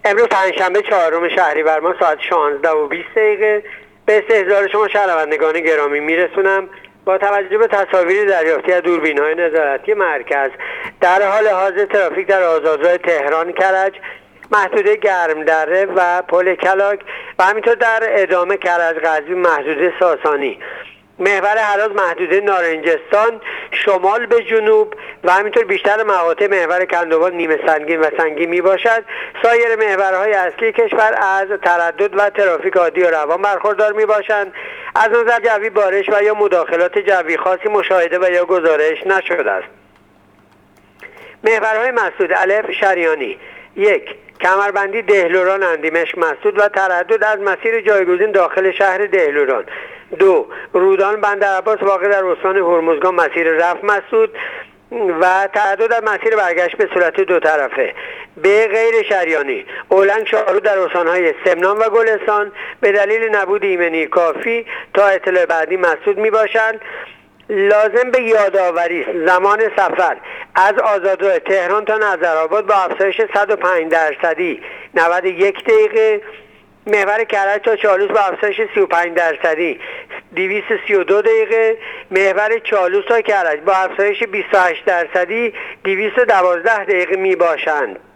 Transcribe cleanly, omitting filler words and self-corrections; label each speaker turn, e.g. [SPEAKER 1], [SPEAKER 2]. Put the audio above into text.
[SPEAKER 1] امروز پنجشنبه 4 شهریور ماه ساعت 16:20 به استحضار شما شنوندگان گرامی میرسونم. با توجه به تصاویر دریافتی از دوربین‌های نظارتی مرکز، در حال حاضر ترافیک در آزادراه تهران کرج، محدوده گرمدره و پل کلاک و همینطور در ادامه کرج قزوین محدوده ساسانی، محور هراز محدوده نارنجستان شمال به جنوب و همینطور بیشتر مقاطع محور کندوان نیمه سنگین و سنگین می باشد. سایر محورهای اصلی کشور از تردد و ترافیک عادی و روان برخوردار می باشند. از نظر جوی بارش و یا مداخلات جوی خاصی مشاهده و یا گزارش نشده است. محورهای مسدود: الف شریانی، 1 کمربندی دهلوران اندیمشک مسدود و تردد از مسیر جایگزین داخل شهر دهلوران. 2 رودان بندرعباس واقع در استان هرمزگان مسیر رفت مسدود و تردد از مسیر برگشت به صورت دو طرفه. به غیر شریانی: اولنگ شاهرود در استانهای سمنان و گلستان به دلیل نبود ایمنی کافی تا اطلاع بعدی مسدود می باشند. لازم به یادآوری است زمان سفر از آزادراه تهران تا نظرآباد با افزایش 105% 91 دقیقه، محور کرج تا چالوس با افزایش 35% 232 دقیقه، محور چالوس تا کرج با افزایش 28% 212 دقیقه می باشند.